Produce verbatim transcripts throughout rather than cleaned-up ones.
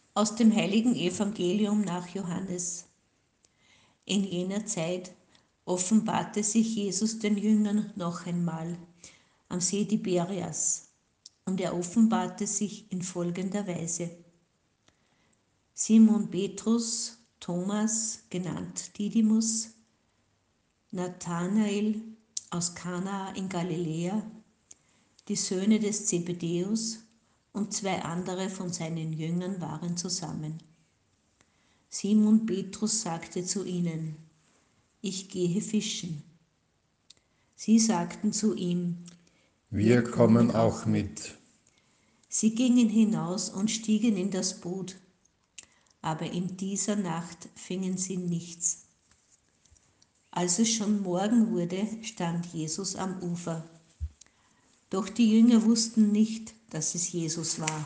Aus dem heiligen Evangelium nach Johannes. In jener Zeit offenbarte sich Jesus den Jüngern noch einmal am See Tiberias, und er offenbarte sich in folgender Weise. Simon Petrus, Thomas, genannt Didymus, Nathanael aus Kana in Galiläa, die Söhne des Zebedäus und zwei andere von seinen Jüngern waren zusammen. Simon Petrus sagte zu ihnen: Ich gehe fischen. Sie sagten zu ihm: Wir kommen auch mit. Sie gingen hinaus und stiegen in das Boot, aber in dieser Nacht fingen sie nichts. Als es schon Morgen wurde, stand Jesus am Ufer. Doch die Jünger wussten nicht, dass es Jesus war.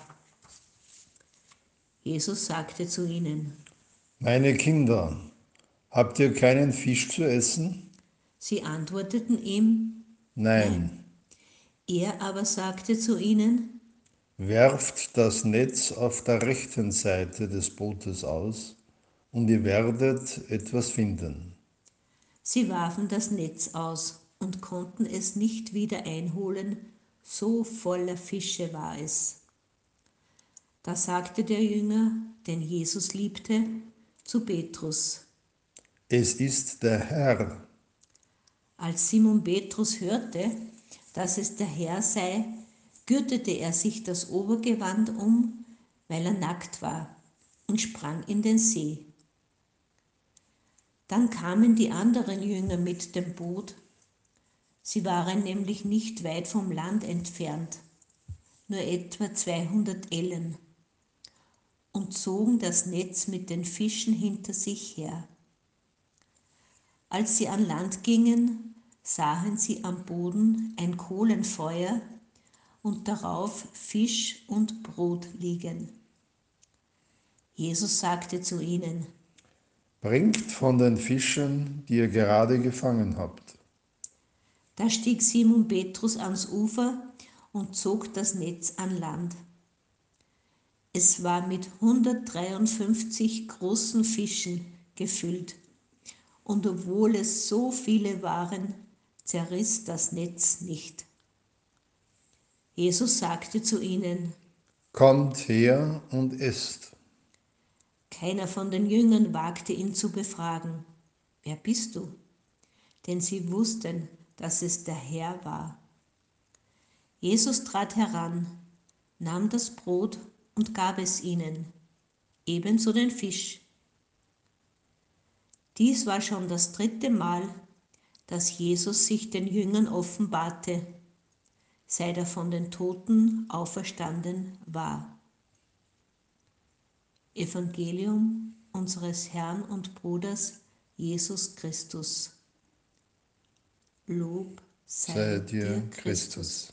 Jesus sagte zu ihnen: Meine Kinder, habt ihr keinen Fisch zu essen? Sie antworteten ihm: Nein. Nein. Er aber sagte zu ihnen: Werft das Netz auf der rechten Seite des Bootes aus, und ihr werdet etwas finden. Sie warfen das Netz aus und konnten es nicht wieder einholen, so voller Fische war es. Da sagte der Jünger, den Jesus liebte, zu Petrus: Es ist der Herr. Als Simon Petrus hörte, dass es der Herr sei, gürtete er sich das Obergewand um, weil er nackt war, und sprang in den See. Dann kamen die anderen Jünger mit dem Boot. Sie waren nämlich nicht weit vom Land entfernt, nur etwa zweihundert Ellen, und zogen das Netz mit den Fischen hinter sich her. Als sie an Land gingen, sahen sie am Boden ein Kohlenfeuer und darauf Fisch und Brot liegen. Jesus sagte zu ihnen: Bringt von den Fischen, die ihr gerade gefangen habt. Da stieg Simon Petrus ans Ufer und zog das Netz an Land. Es war mit hundertdreiundfünfzig großen Fischen gefüllt, und obwohl es so viele waren, zerriss das Netz nicht. Jesus sagte zu ihnen: Kommt her und esst. Keiner von den Jüngern wagte ihn zu befragen: Wer bist du? Denn sie wussten, dass es der Herr war. Jesus trat heran, nahm das Brot und gab es ihnen, ebenso den Fisch. Dies war schon das dritte Mal, dass Jesus sich den Jüngern offenbarte, seit er von den Toten auferstanden war. Evangelium unseres Herrn und Bruders Jesus Christus. Lob sei Sei dir, dir Christus. Christus.